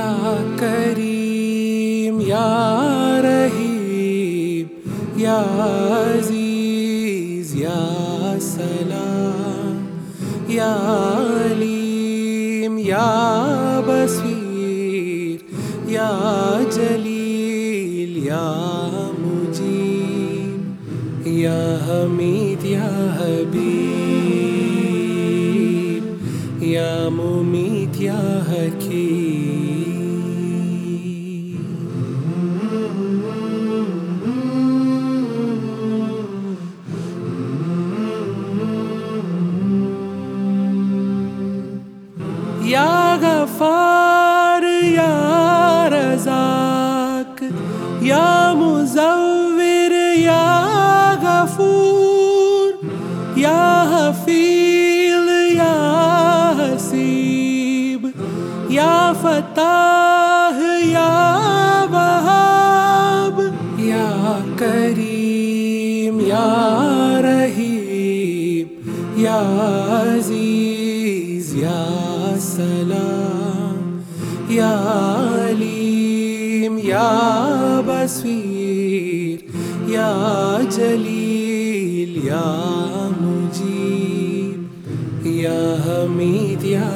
یا کریم یا رحیم یا عزیز یا سلام یا علیم یا بصیر یا جلیل یا مجیب یا حمید یا حبیب یا ممیت یا حکیم. یا غفار یا رزاق یا مزور یا غفور یا حفیظ یا حسیب یا فتاح یا وہاب یا کریم یا رحیم یا عزیز یا سلام یا علیم یا بصیر یا جلیل یا مجیب یا حمید یا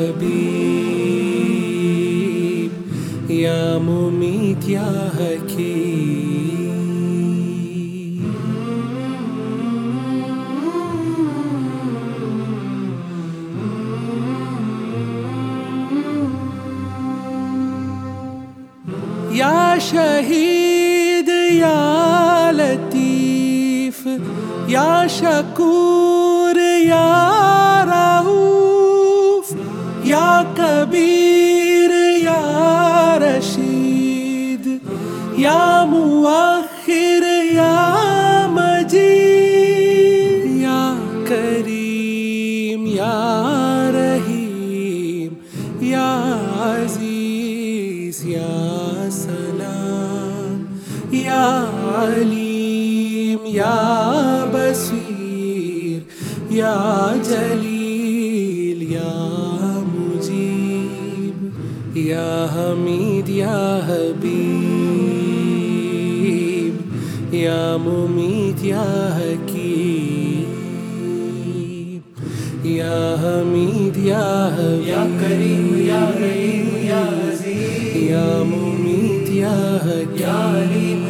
حبیب یا ممیت یا حکیم. یا شہید یا لطیف یا شکور یا رؤوف یا کبیر یا رشید یا مؤخر یا مجید یا کریم یا رحیم یا عزیز یا سلام یا علیم یا بصیر یا جلیل یا مجیب یا حمید یا حبیب یا ممیت یا حکیم یا حمید یا حبیب یا کریم یا رحیم یا عزیز یا ممیت یا حکیم یا علیم